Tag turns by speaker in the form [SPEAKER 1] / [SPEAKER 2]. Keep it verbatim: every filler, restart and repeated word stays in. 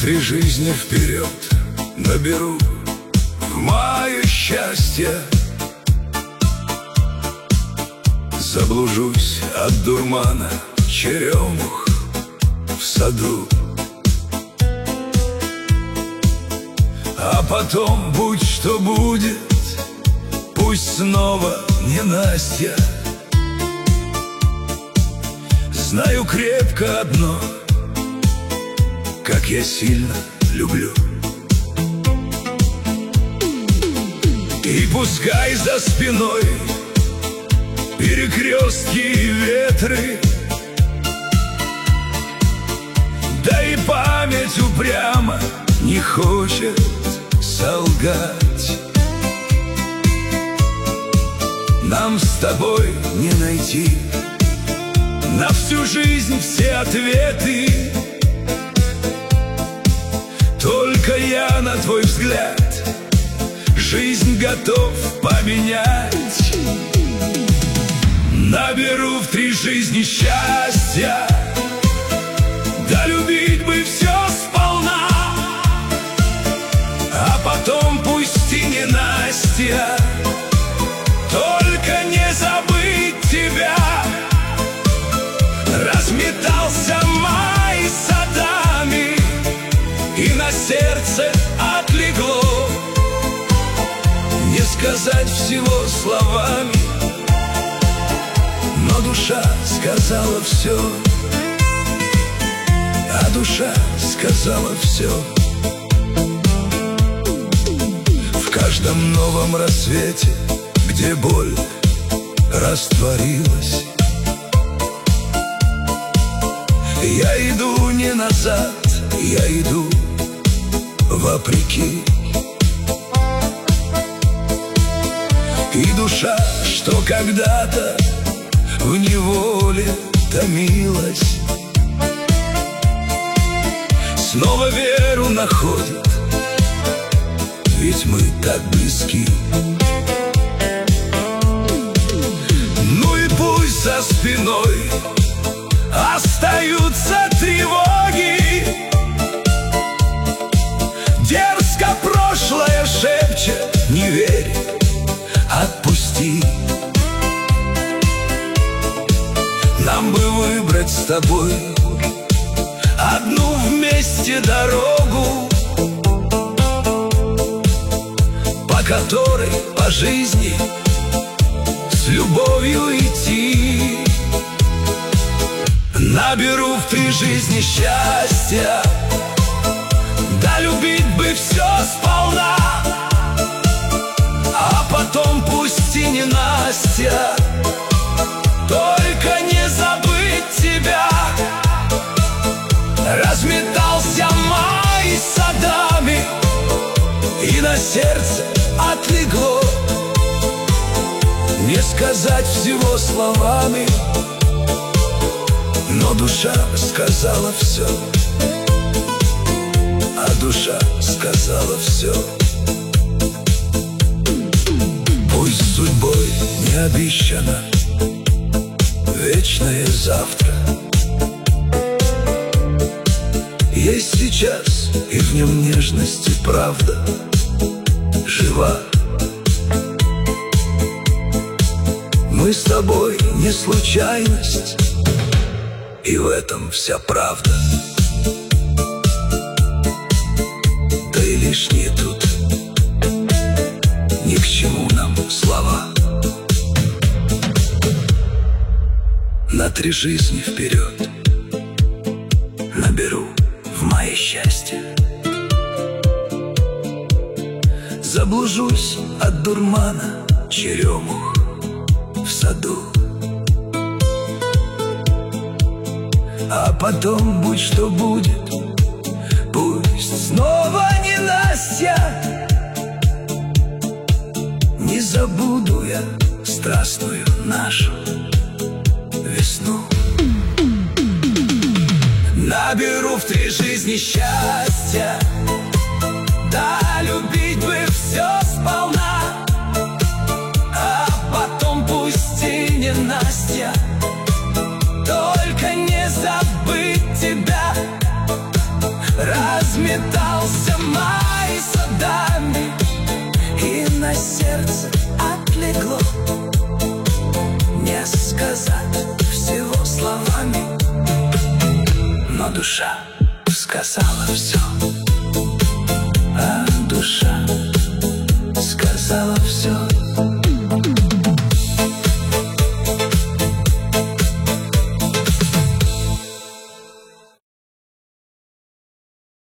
[SPEAKER 1] три жизни вперед наберу в мое счастье. Заблужусь от дурмана черемух в саду. А потом, будь что будет, пусть снова ненастья. Знаю крепко одно, как я сильно люблю. И пускай за спиной перекрестки и ветры, да и память упрямо не хочет солгать. Нам с тобой не найти на всю жизнь все ответы. Только я, на твой взгляд, жизнь готов поменять. Наберу в три жизни счастья, да любить бы все сполна. А потом пусть и ненастья, только не забыть тебя. Разметался май садами, и на сердце отлегло. Не сказать всего словами, но душа сказала все. А душа сказала все. В каждом новом рассвете, где боль растворилась, я иду не назад, я иду вопреки. И душа, что когда-то в неволе томилась, снова веру находит, ведь мы так близки. Ну и пусть за спиной остаются тревоги, дерзко прошлое шепчет: не верь, отпусти. Нам бы выбрать с тобой одну вместе дорогу, по которой по жизни с любовью идти. Наберу в три жизни счастья, да любить бы все сполна. А потом пусть и ненастья, только не забыть тебя. Разметался май садами, и на сердце отлегло. Не сказать всего словами, но душа сказала все. А душа сказала все. Пусть судьбой не обещано вечное завтра, есть сейчас, и в нем нежность и правда жива. Мы с тобой не случайность, и в этом вся правда. Да и лишние тут, ни к чему нам слова. На три жизни вперед наберу в мае счастье. Заблужусь от дурмана черемух в саду. А потом, будь что будет, пусть снова ненастья. Не забуду я страстную нашу весну. Наберу в три жизни счастья, да любить бы все сполна. А потом пусть и ненастья, только не забыть тебя. Размер метался май садами, и на сердце отлегло не сказать всего словами, но душа сказала все, а душа сказала все.